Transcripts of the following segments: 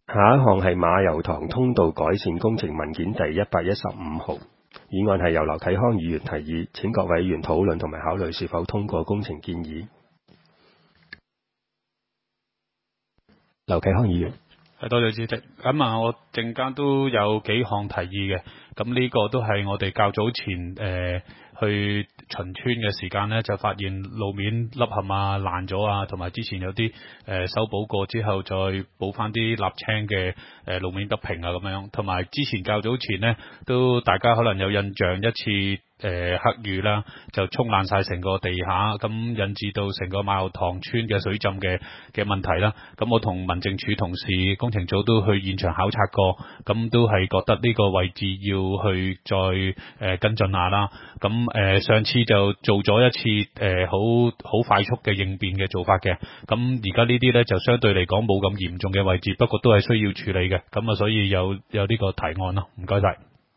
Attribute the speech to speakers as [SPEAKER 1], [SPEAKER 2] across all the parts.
[SPEAKER 1] 下一項係馬油塘通道改善工程文件第115號，議案係由劉啟康議員提議，請各位議員討論同埋考慮是否通過工程建議。劉啟康議員。
[SPEAKER 2] 多謝主席。咁我陣間都有幾項提議嘅。咁呢個都係我哋較早前去巡村嘅時間呢，就發現路面凹陷啊、爛咗啊，同埋之前有啲修補過之後再補翻啲瀝青嘅路面不平啊咁樣。同埋之前較早前呢，都大家可能有印象一次。黑雨啦，就沖爛晒成個地下，咁引致到成個馬油塘村嘅水浸嘅問題啦。咁我同民政處同事工程組都去現場考察過，咁都係覺得呢個位置要去再跟進下啦。咁上次就做咗一次好快速嘅應變嘅做法嘅。咁而家呢啲呢，就相對嚟講冇咁嚴重嘅位置，不過都係需要處理嘅。咁所以有呢個提案咯。唔該晒。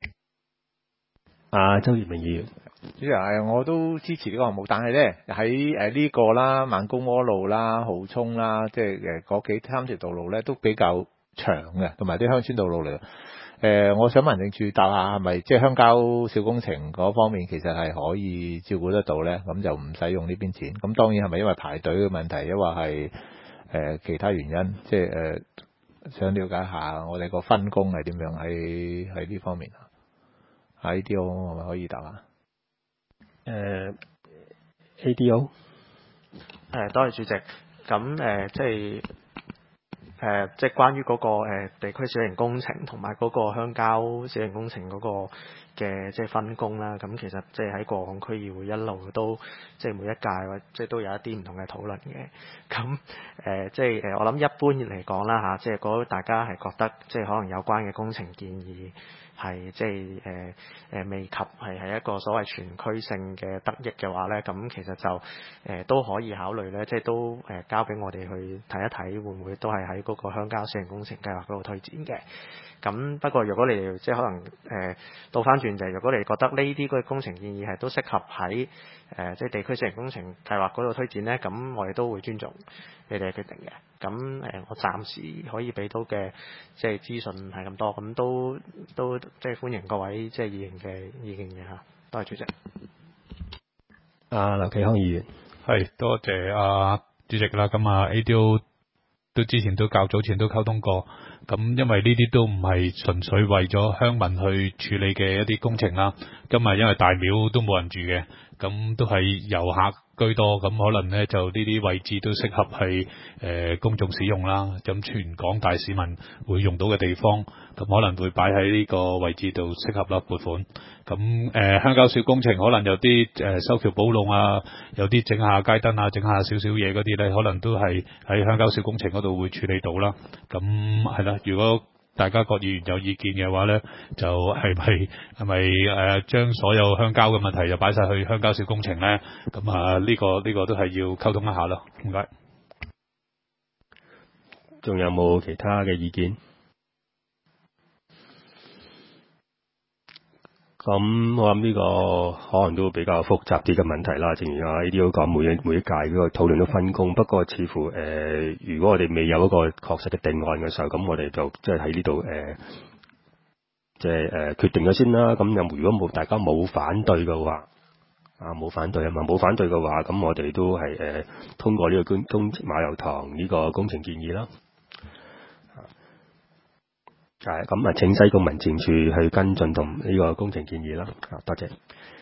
[SPEAKER 1] 周業明議員，
[SPEAKER 3] 主席我都支持呢個項目，但係咧喺呢個啦、萬公柯路啦、蠔涌啦，即係嗰三條道路咧都比較長嘅，同埋啲鄉村道路嚟。我想民政處答下係咪即係鄉郊小工程嗰方面其實係可以照顧得到咧？咁就唔使用呢邊錢。咁當然係咪因為排隊嘅問題，抑或係其他原因？即係想了解下我哋個分工係點樣喺呢方面啊？ADO 係咪可以答啊
[SPEAKER 1] ？ADO
[SPEAKER 4] 多謝主席。咁即係關於嗰個地區小型工程同埋嗰個鄉郊小型工程嗰個嘅即係分工啦。咁其實即係喺過往區議會一路都即係每一屆或即係都有一啲唔同嘅討論嘅。咁我諗一般嚟講啦嚇，即係嗰大家係覺得即係可能有關嘅工程建議。係即係未及係一個所謂全區性嘅得益嘅話咧，咁其實就都可以考慮咧，即係都交俾我哋去睇一睇，會唔會都係喺嗰個鄉郊小型工程計劃嗰度推展嘅。咁不過如果你哋即係可能倒翻轉就係，如果你哋覺得呢啲嘅工程建議係都適合喺即係地區小型工程計劃嗰度推展咧，咁我哋都會尊重你哋嘅決定嘅。咁我暫時可以俾到嘅即係資訊係咁多，咁都即係歡迎各位即係議員嘅意見嘅嚇。多謝主席。
[SPEAKER 1] 劉啟康議員，
[SPEAKER 2] 係多謝主席啦。咁ADO 都之前都較早前都溝通過。咁因為呢啲都唔係純粹為咗鄉民去處理嘅一啲工程啦。今日因為大廟都冇人住嘅，咁都係遊客居多，咁可能呢就呢啲位置都適合係公眾使用啦。咁全廣大市民會用到嘅地方，咁可能會擺喺呢個位置度適合啦撥款。咁鄉郊小工程可能有啲修橋補路啊，有啲整下街燈啊，整下少少嘢嗰啲呢，可能都係喺鄉郊小工程嗰度會處理到啦。咁係啦，如果大家各議員有意見嘅話呢，就係咪將所有鄉郊嘅問題就擺晒去鄉郊小工程呢？咁呢個都係要溝通一下咯。唔該。
[SPEAKER 1] 仲有冇其他嘅意見？咁我諗呢個可能都比較複雜啲嘅問題啦。正如ADO講，每一屆嗰個討論都分工。不過似乎如果我哋未有一個確實嘅定案嘅時候，咁我哋就即係喺呢度決定咗先啦。咁如果大家冇反對嘅話，冇反對嘅話，咁我哋都係通過呢個馬油塘呢個工程建議啦。咁請西貢民政處去跟進同呢個工程建議啦。多謝。